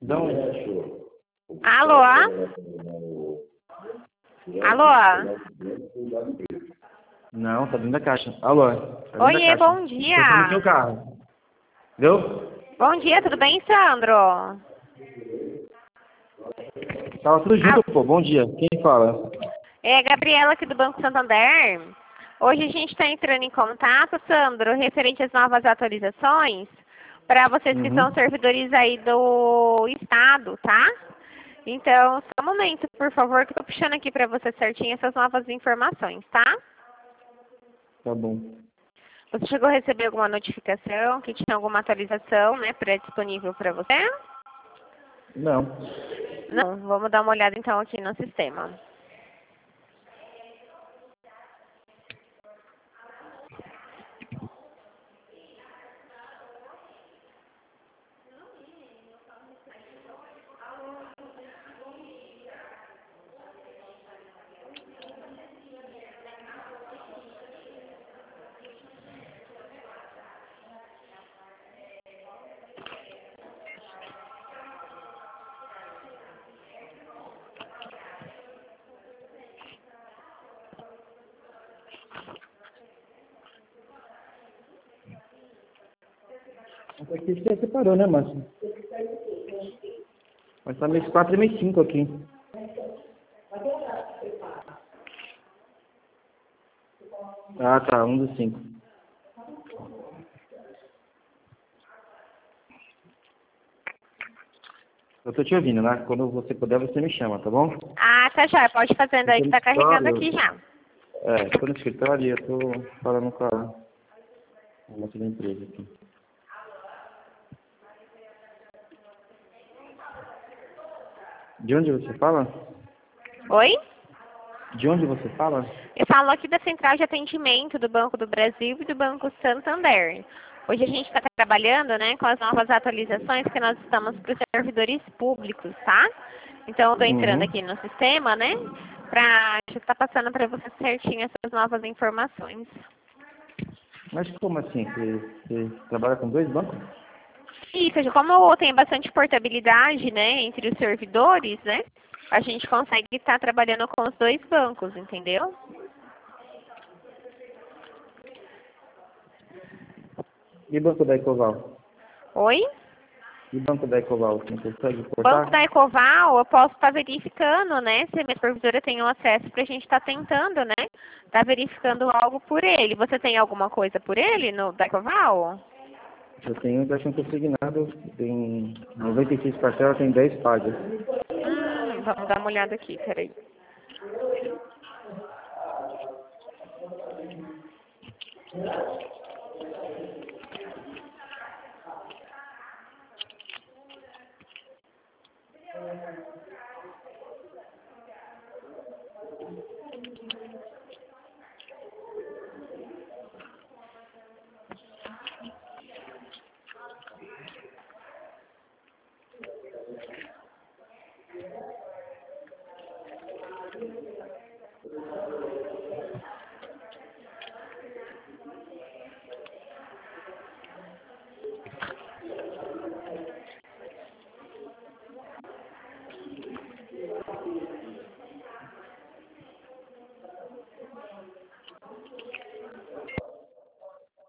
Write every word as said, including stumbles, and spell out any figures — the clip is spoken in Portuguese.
Não. Alô? Alô? Não, tá dentro da caixa. Alô? Tá dentro Oiê, da caixa. bom dia. Eu tô no seu carro. Entendeu? Bom dia, tudo bem, Sandro? Tava tudo junto, Ah, pô. Bom dia. Quem fala? é a Gabriela aqui do Banco Santander. Hoje a gente está entrando em contato, Sandro, referente às novas atualizações, para vocês que Uhum. são servidores aí do Estado, tá? Então, só um momento, por favor, que eu tô puxando aqui para você certinho essas novas informações, tá? Tá bom. Você chegou a receber alguma notificação que tinha alguma atualização, né, pré-disponível para você? Não. Não, vamos dar uma olhada então aqui no sistema. Aqui você separou, né, Márcio? Mas tá mês quatro e mês cinco aqui. Ah, tá. Um dos cinco. Eu tô te ouvindo, né? Quando você puder, você me chama, tá bom? Ah, tá já, pode fazendo aí Eu tô que no tá carregando escritório. aqui já. É, tô no escritório e eu tô falando com a a moça da empresa aqui. De onde você fala? Oi? De onde você fala? Eu falo aqui da Central de Atendimento do Banco do Brasil e do Banco Santander. Hoje a gente está trabalhando, né, com as novas atualizações que nós estamos para os servidores públicos, tá? Então, eu estou entrando Uhum. aqui no sistema, né, para estar passando para você certinho essas novas informações. Mas como assim? Você, você trabalha com dois bancos? Isso, como tem bastante portabilidade, né, entre os servidores, né, a gente consegue estar trabalhando com os dois bancos, entendeu? E banco da Ecoval? Oi? E banco da Ecoval? Você não consegue O banco da portar? Ecoval, eu posso estar verificando, né, se a minha supervisora tem o acesso para a gente estar tentando, né, estar verificando algo por ele. Você tem alguma coisa por ele no da Ecoval? Eu tenho cartão consignado, tem noventa e seis parcelas, tem dez pagas. Hum, vamos dar uma olhada aqui, peraí.